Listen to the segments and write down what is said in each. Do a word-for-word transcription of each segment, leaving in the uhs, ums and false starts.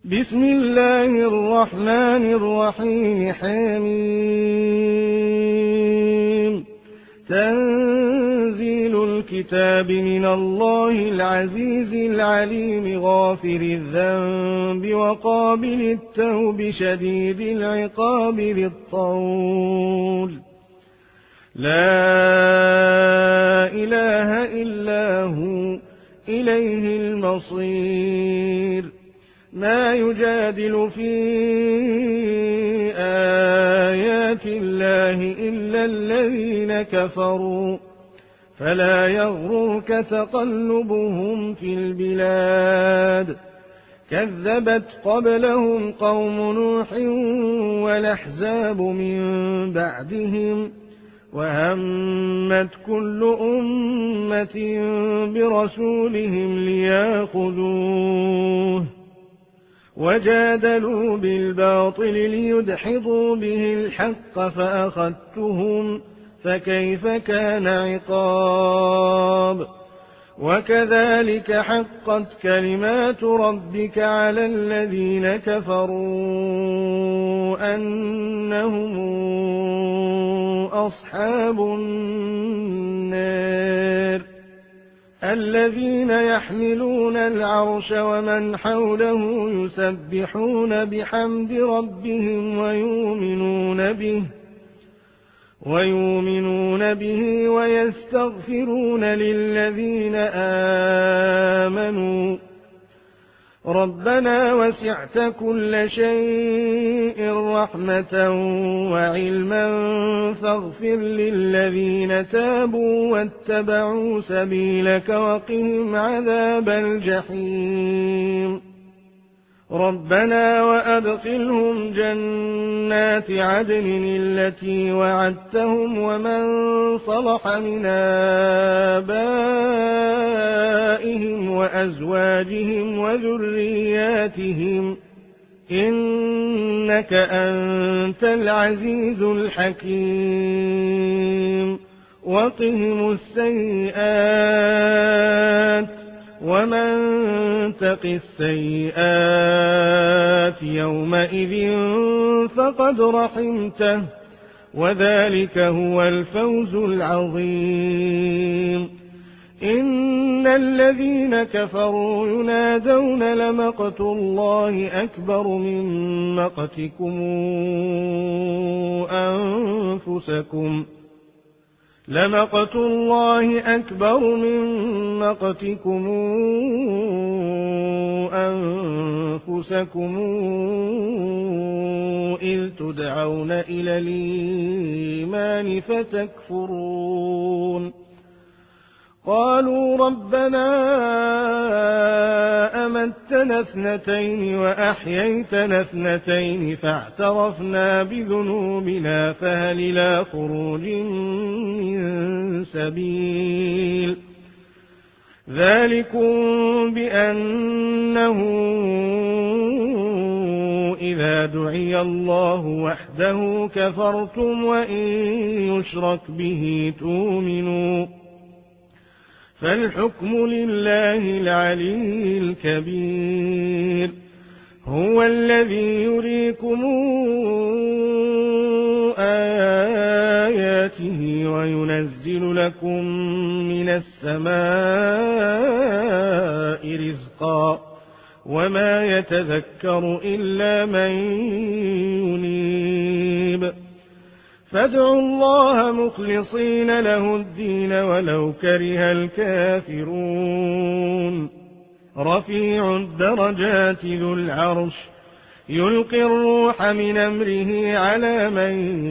بسم الله الرحمن الرحيم. حميم. تنزيل الكتاب من الله العزيز العليم غافر الذنب وقابل التوب شديد العقاب بالطول. لا إله إلا هو إليه المصير. ما يجادل في آيات الله إلا الذين كفروا فلا يغررك تقلبهم في البلاد. كذبت قبلهم قوم نوح والأحزاب من بعدهم وهمت كل أمة برسولهم ليأخذوه وجادلوا بالباطل ليدحضوا به الحق فأخذتهم فكيف كان عقاب. وكذلك حقت كلمات ربك على الذين كفروا أنهم أصحاب النار الذين يحملون العرش ومن حوله يسبحون بحمد ربهم ويؤمنون به ويؤمنون به ويستغفرون للذين آمنوا ربنا وسعت كل شيء رحمة وعلما فاغفر للذين تابوا واتبعوا سبيلك وقهم عذاب الجحيم. ربنا وأدخلهم جنات عدن التي وعدتهم ومن صلح من آبائهم وأزواجهم وذرياتهم إنك أنت العزيز الحكيم. وقهم السيئات ومن تق السيئات يومئذ فقد رحمته وذلك هو الفوز العظيم. إن الذين كفروا ينادون لمقت الله أكبر من مقتكم أنفسكم لمقت الله أكبر من مقتكم أنفسكم إذ تدعون إلى الإيمان فتكفرون. قالوا ربنا أمتنا اثنتين وأحييتنا اثنتين فاعترفنا بذنوبنا فهل إلى خروج من سبيل. ذلكم بأنه إذا دعي الله وحده كفرتم وإن يشرك به تؤمنوا فالحكم لله العلي الكبير. هو الذي يريكم آياته وينزل لكم من السماء رزقا وما يتذكر إلا من ينيب. فادعوا الله مخلصين له الدين ولو كره الكافرون. رفيع الدرجات ذو العرش يلقي الروح من أمره على من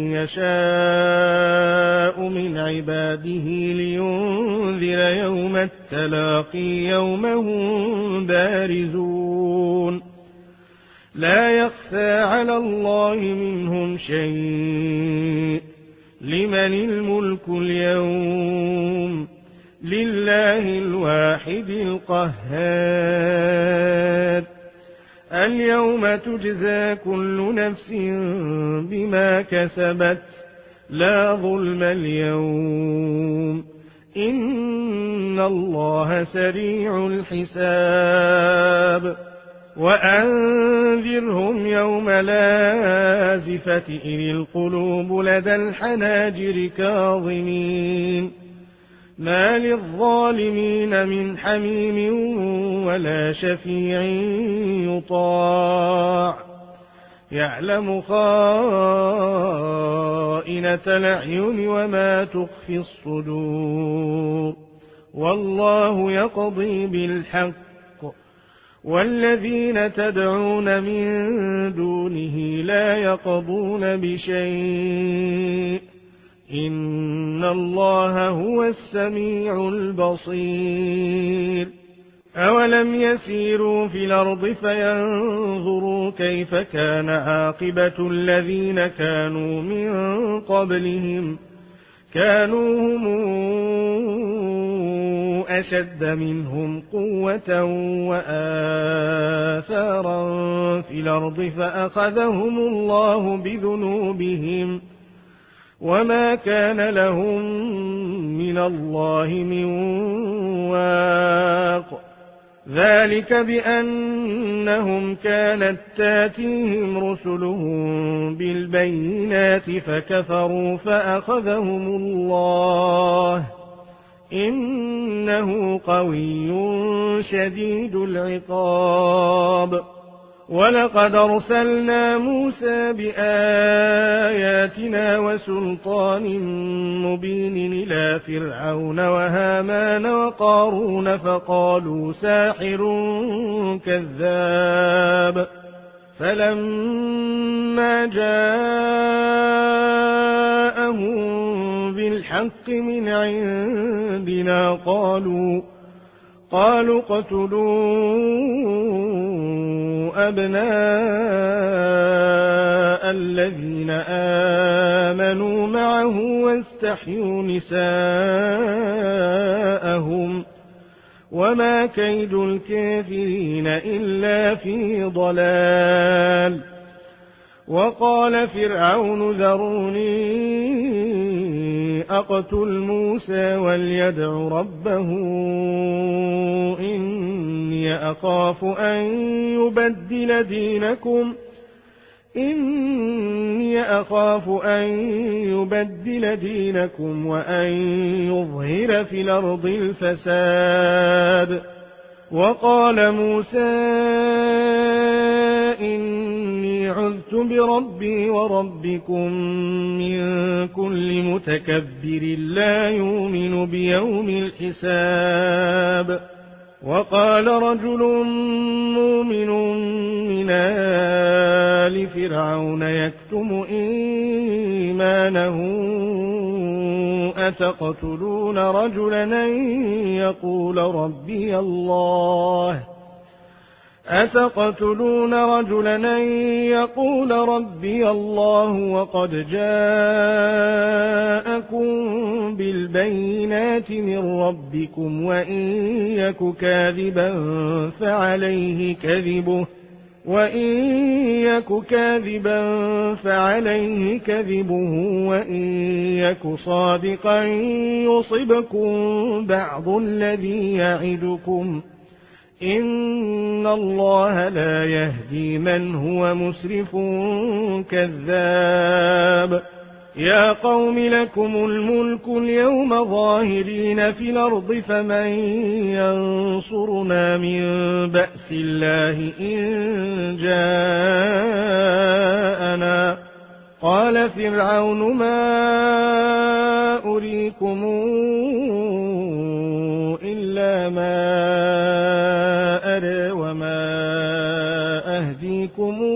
يشاء من عباده لينذر يوم التلاقي يوم هم بارزون لا يخفى على الله منهم شيء. لمن الملك اليوم لله الواحد القهار. اليوم تجزى كل نفس بما كسبت لا ظلم اليوم إن الله سريع الحساب. وأنذرهم يوم لازفة إذ القلوب لدى الحناجر كاظمين ما للظالمين من حميم ولا شفيع يطاع يعلم خائنة الأعين وما تخفي الصدور والله يقضي بالحق والذين تدعون من دونه لا يقضون بشيء إن الله هو السميع البصير أولم يسيروا في الأرض فينظروا كيف كان عاقبة الذين كانوا من قبلهم كانوا هم أشد منهم قوة وآثارا في الأرض فأخذهم الله بذنوبهم وما كان لهم من الله من واق ذلك بأنهم كانت تاتيهم رسلهم بالبينات فكفروا فأخذهم الله إنه قوي شديد العقاب ولقد أرسلنا موسى بآياتنا وسلطان مبين إلى فرعون وهامان وقارون فقالوا ساحر كذاب فلما جاءهم بالحق من عندنا قالوا قالوا اقتلوا أبناء الذين آمنوا معه واستحيوا نساءهم وما كيد الكافرين إلا في ضلال وقال فرعون ذروني أقتل موسى وليدع ربه إني أخاف أن يبدل دينكم إني أخاف أن يبدل دينكم وأن يظهر في الأرض الفساد وقال موسى إني عذت بربي وربكم من كل متكبر لا يؤمن بيوم الحساب وقال رجل مؤمن من آل فرعون يكتم إيمانه أتقتلون رجلا يقول ربي الله أتقتلون رجلا يقول ربي الله وقد جاءكم بالبينات من ربكم وإن يك كاذبا فعليه كذبه وإن يك كاذبا فعليه كذبه وإن يك صادقا يصبكم بعض الذي يعدكم إن الله لا يهدي من هو مسرف كذاب يا قوم لكم الملك اليوم ظاهرين في الأرض فمن ينصرنا من بأس الله إن جاءنا قال فرعون ما أريكم إلا ما أرى وما أهديكم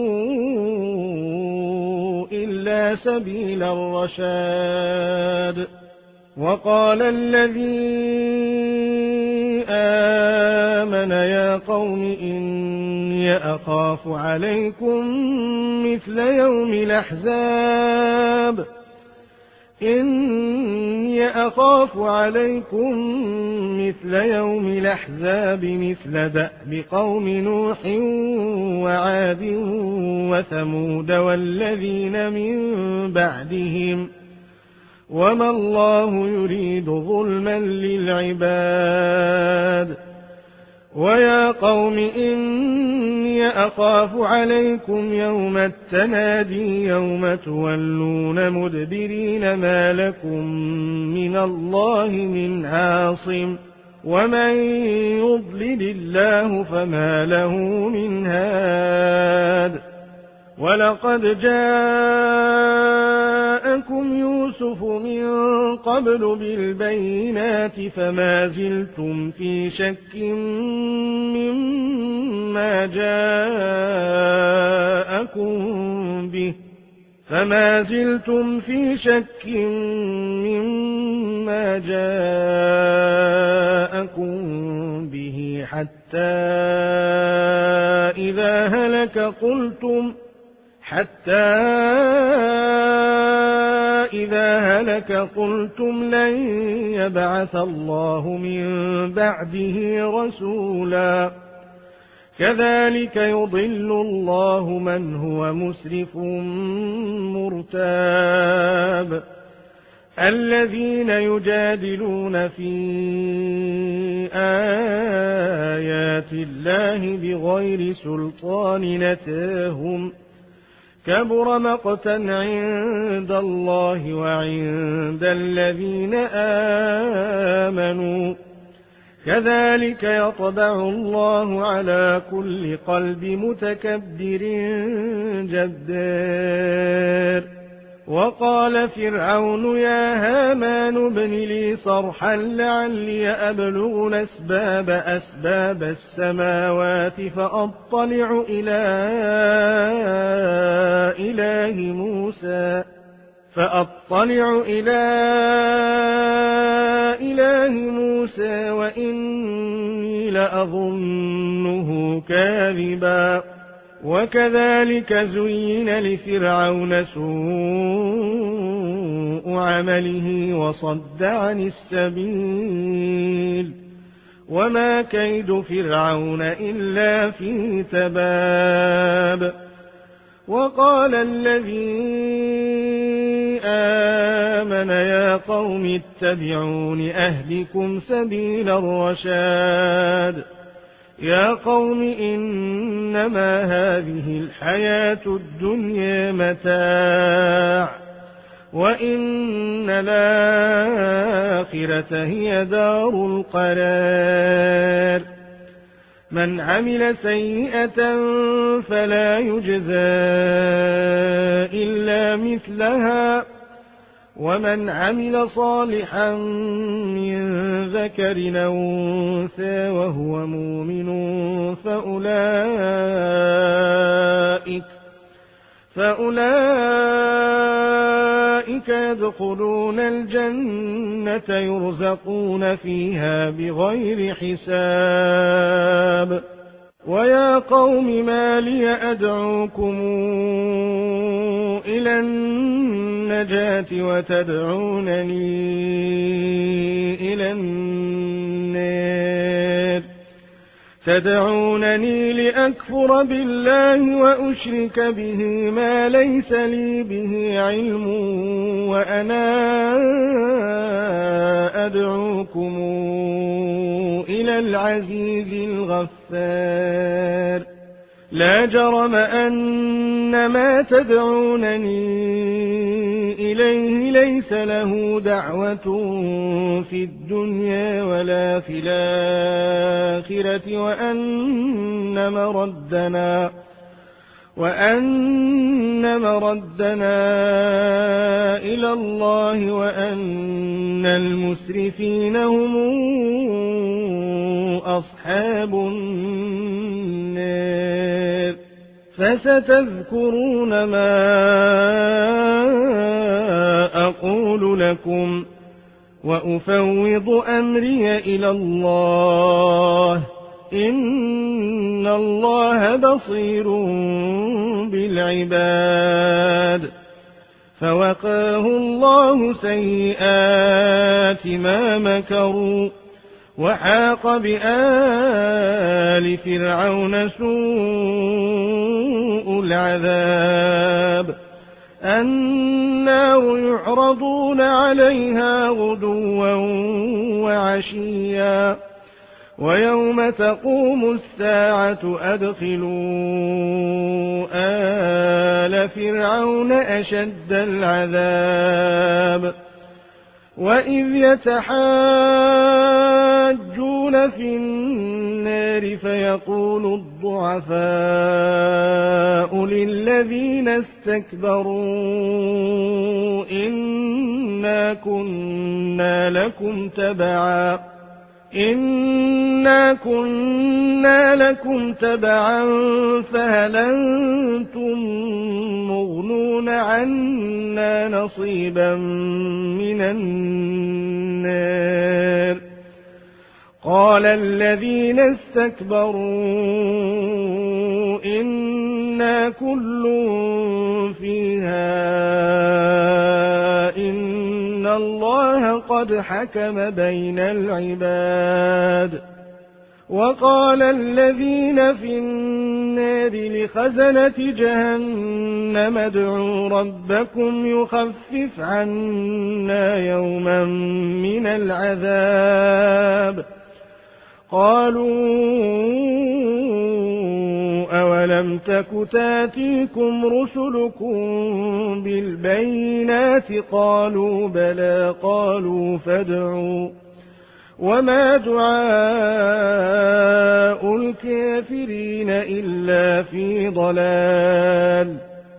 إلا سبيل الرشاد وقال الذي آمن يا قوم إني أخاف عليكم مثل يوم الأحزاب إني أخاف عليكم مثل يوم الأحزاب مثل دأب قوم نوح وعاد وثمود والذين من بعدهم وما الله يريد ظلما للعباد ويا قوم إني أخاف عليكم يوم التنادي يوم تولون مدبرين ما لكم من الله من عاصم ومن يضلل الله فما له من هاد ولقد جاءكم يوسف من قبل بالبينات فما زلتم في شك مما جاءكم به فما زلتم في شك مما جاءكم به حتى إذا هلك قلتم حتى إذا هلك قلتم لن يبعث الله من بعده رسولا كذلك يضل الله من هو مسرف مرتاب الذين يجادلون في آيات الله بغير سلطان نتاهم كبر مقتا عند الله وعند الذين آمنوا كذلك يطبع الله على كل قلب متكبر جبار وقال فرعون يا هامان ابن لي صرحا لعلي أبلغ الأسباب أسباب السماوات فأطلع إلى إله موسى فأطلع إلى إله موسى وإني لأظنه كاذبا وكذلك زين لفرعون سوء عمله وصد عن السبيل وما كيد فرعون إلا في تباب وقال الذي آمن يا قوم اتبعون أهلكم سبيل الرشاد يا قوم إنما هذه الحياة الدنيا متاع وإن الآخرة هي دار القرار من عمل سيئة فلا يجزى إلا مثلها ومن عمل صالحا من ذكر أو أنثى وهو مؤمن فأولئك فأولئك يدخلون الجنة يرزقون فيها بغير حساب ويا قوم ما لي أدعوكم إلى النجاة وتدعونني إلى النار تدعونني لأكفر بالله وأشرك به ما ليس لي به علم وأنا أدعوكم إلى العزيز الغفار لا جرم أن ما تدعونني إليه ليس له دعوة في الدنيا ولا في الآخرة وأن مردنا وأن مردنا إلى الله وأن المسرفين هم أصحاب النار فستذكرون ما أقول لكم وأفوض أمري إلى الله إن الله بصير بالعباد فوقاه الله سيئات ما مكروا وحاق بآل فرعون سوء العذاب النار يعرضون عليها غدوا وعشيا ويوم تقوم الساعة أدخلوا آل فرعون أشد العذاب وإذ يتحاجون في النار فيقول الضعفاء للذين استكبروا إنا كنا لكم تبعا إنا كنا لكم تبعا فهل أنتم مغنون عنا نصيبا من النار قال الذين استكبروا إنا كل فيها إن الله قد حكم بين العباد وقال الذين في النار لخزنة جهنم ادعوا ربكم يخفف عنا يوما من العذاب قالوا أولم تك تاتيكم رسلكم بالبينات قالوا بلى قالوا فادعوا وما دعاء الكافرين إلا في ضلال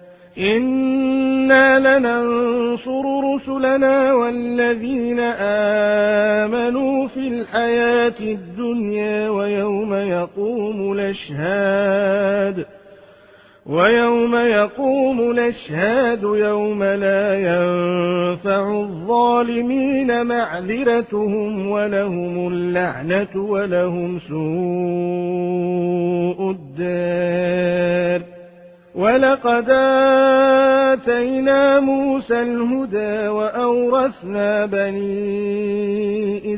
إنا لننصر رسلنا والذين آمنوا في الحياة الدنيا ويوم يقوم الأشهاد ويوم يقوم الأشهاد يوم لا ينفع الظالمين معذرتهم ولهم اللعنة ولهم سوء الدار ولقد آتينا موسى الهدى وأورثنا بني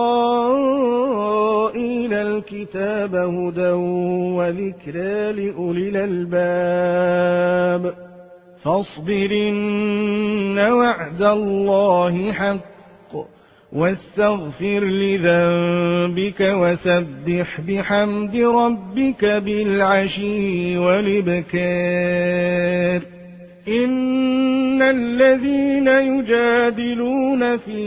إسرائيل الكتاب هدى وذكرى لأولي الألباب فاصبر إن وعد الله حق واستغفر لذنبك وسبح بحمد ربك بالعشي والإبكار إن الذين يجادلون في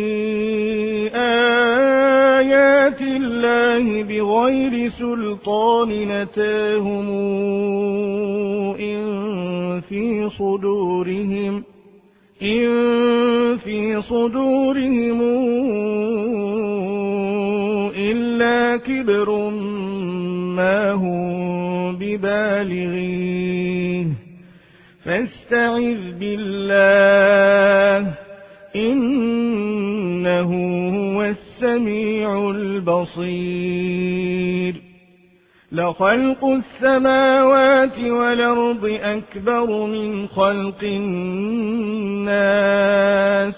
آيات الله بغير سلطان أتاهم إن في صدورهم إن في صدورهم إلا كبر ما هم ببالغيه فاستعذ بالله إنه هو السميع البصير لخلق السماوات والأرض أكبر من خلق الناس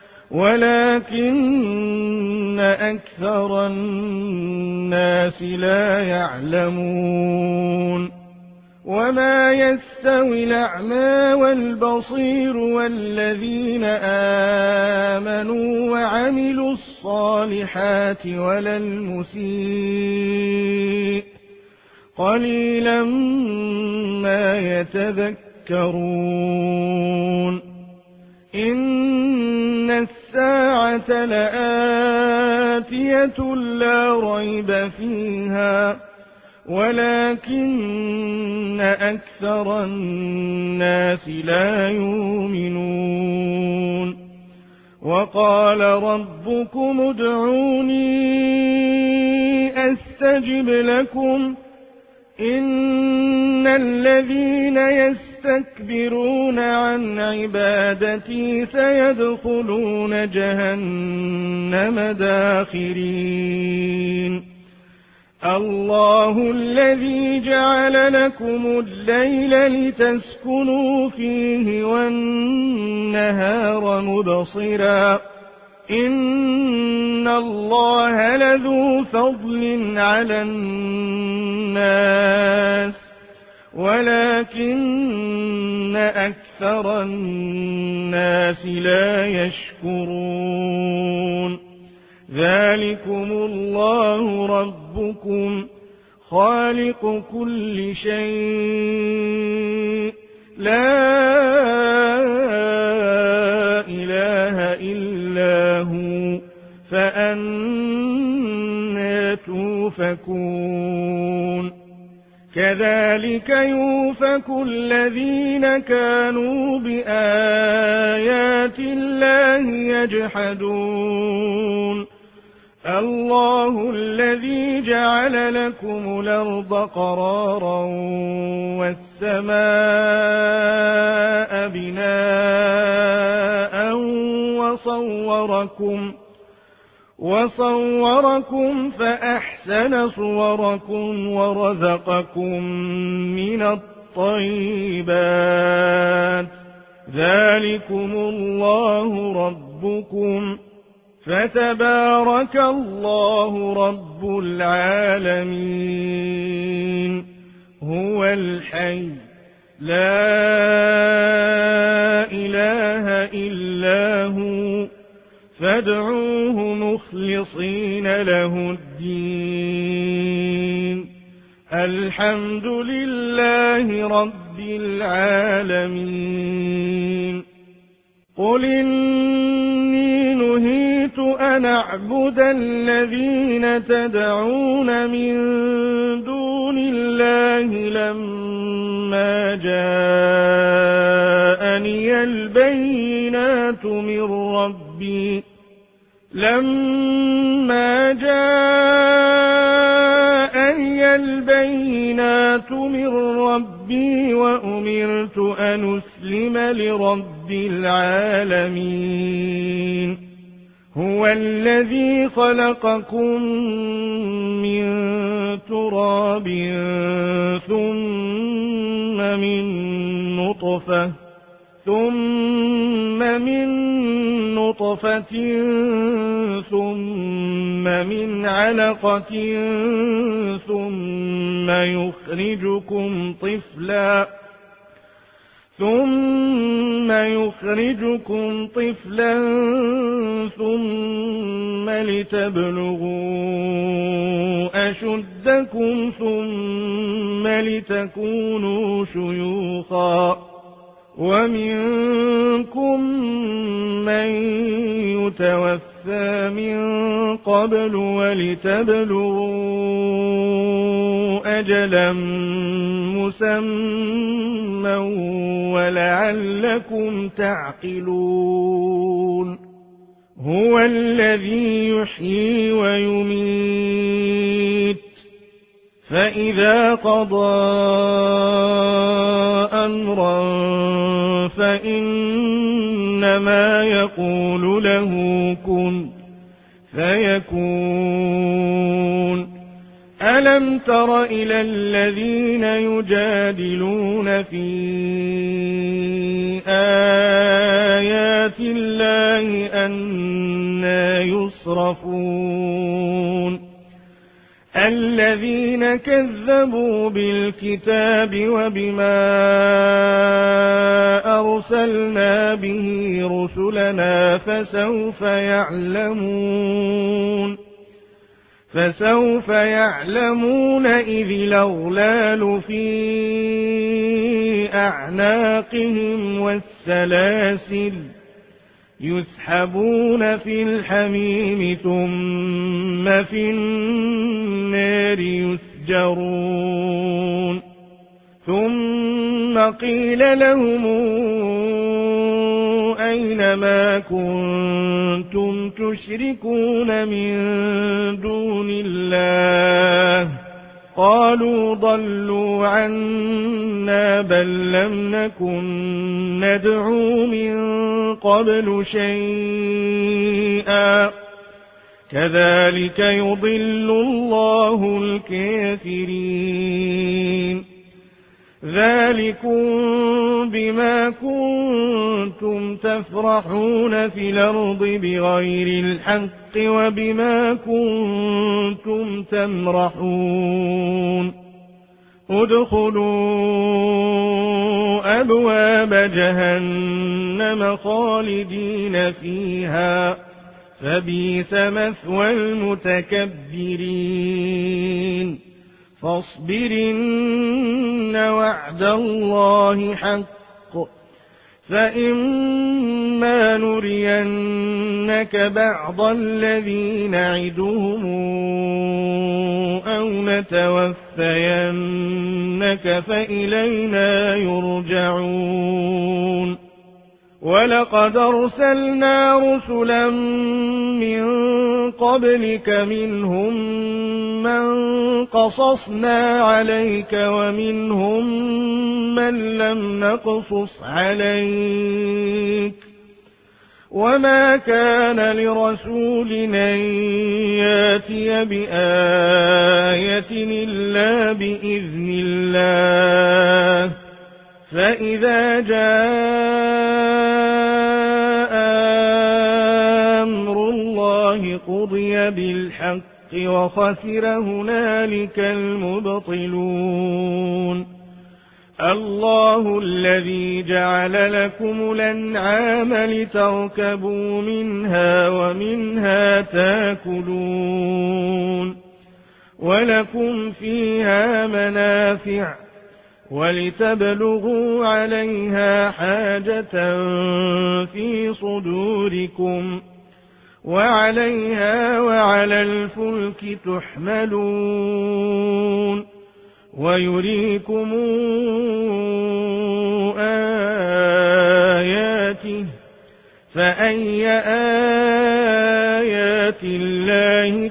ولكن أكثر الناس لا يعلمون وما يستوي الأعمى والبصير والذين آمنوا وعملوا الصالحات ولا المسيء قليلا ما يتذكرون إن الساعة لآتية لا ريب فيها ولكن أكثر الناس لا يؤمنون وقال ربكم ادعوني أستجب لكم إن الذين يستكبرون عن عبادتي سيدخلون جهنم داخرين الله الذي جعل لكم الليل لتسكنوا فيه والنهار مبصرا إن الله لذو فضل على الناس ولكن أكثر الناس لا يشكرون ذلكم الله ربكم خالق كل شيء لا إله إلا هو فأنى توفكون كذلك يوفك الذين كانوا بآيات الله يجحدون الله الذي جعل لكم الأرض قرارا والسماء بناء وصوركم وصوركم فأحسن صوركم ورزقكم من الطيبات ذلكم الله ربكم فتبارك الله رب العالمين هو الحي لا إله إلا هو فادعوه مخلصين له الدين الحمد لله رب العالمين قل إني نهيت أن أعبد الذين تدعون من دون الله لما جاءني البينات من ربي لما جاءني البينات من ربي وأمرت أن أسلم لرب العالمين هو الذي خلقكم من تراب ثم من نطفة ثم من نطفة ثم من علقة ثم يخرجكم طفلا ثم يخرجكم طفلا ثم لتبلغوا أشدكم ثم لتكونوا شيوخا ومنكم من يتوفى من قبل ولتبلغوا أجلا مسمى ولعلكم تعقلون هو الذي يحيي ويميت فإذا قضى أمرا فإنما يقول له كن فيكون ألم تر إلى الذين يجادلون في آيات الله أنى يصرفون الذين كذبوا بالكتاب وبما أرسلنا به رسلنا فسوف يعلمون فسوف يعلمون إذ الأغلال في أعناقهم والسلاسل يسحبون في الحميم ثم في النار يسجرون ثم قيل لهم أين ما كنتم تشركون من دون الله قالوا ضلوا عنا بل لم نكن ندعو من قبل شيئا كذلك يضل الله الكافرين ذلكم بما كنتم تفرحون في الأرض بغير الحق وبما كنتم تمرحون ادخلوا أبواب جهنم خالدين فيها فبئس مثوى المتكبرين فاصبر إن وعد الله حق فإما نرينك بعض الذي نعدهم أو نتوفينك فإلينا يرجعون ولقد أرسلنا رسلا من قبلك منهم من قصصنا عليك ومنهم من لم نقصص عليك وما كان لرسول أن ياتي بآية إلا بإذن الله فإذا جاء أمر الله قضي بالحق وخسر هنالك المبطلون الله الذي جعل لكم الأنعام لتركبوا منها ومنها تاكلون ولكم فيها منافع ولتبلغوا عليها حاجة في صدوركم وعليها وعلى الفلك تحملون ويريكم آياته فأي آيات الله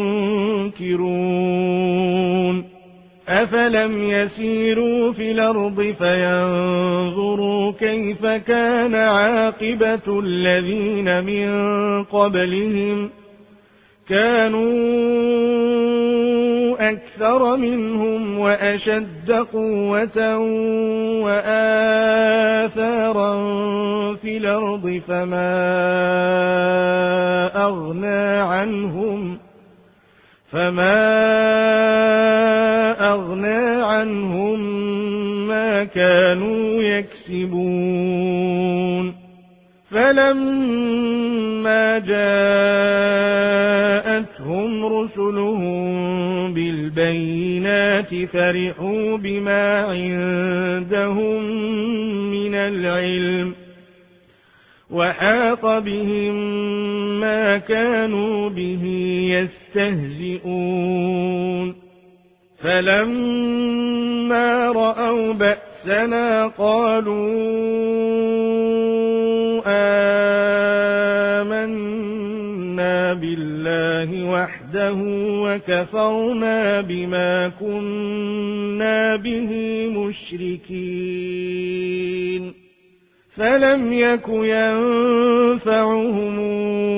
تنكرون أفلم يسيروا في الأرض فينظروا كيف كان عاقبة الذين من قبلهم كانوا أكثر منهم وأشد قوة وآثارا في الأرض فما أغنى عنهم فما أغنى عنهم ما كانوا يكسبون فلما جاءتهم رسلهم بالبينات فرحوا بما عندهم من العلم وحاق بهم ما كانوا به يستهزئون فلما رأوا بأسنا قالوا آمنا بالله وحده وكفرنا بما كنا به مشركين فلم يك ينفعهم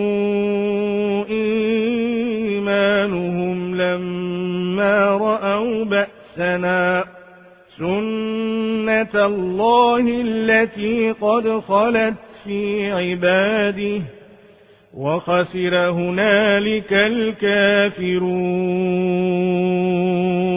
إيمانهم لما رأوا بأسنا سنة الله التي قد خلت في عباده وخسر هنالك الكافرون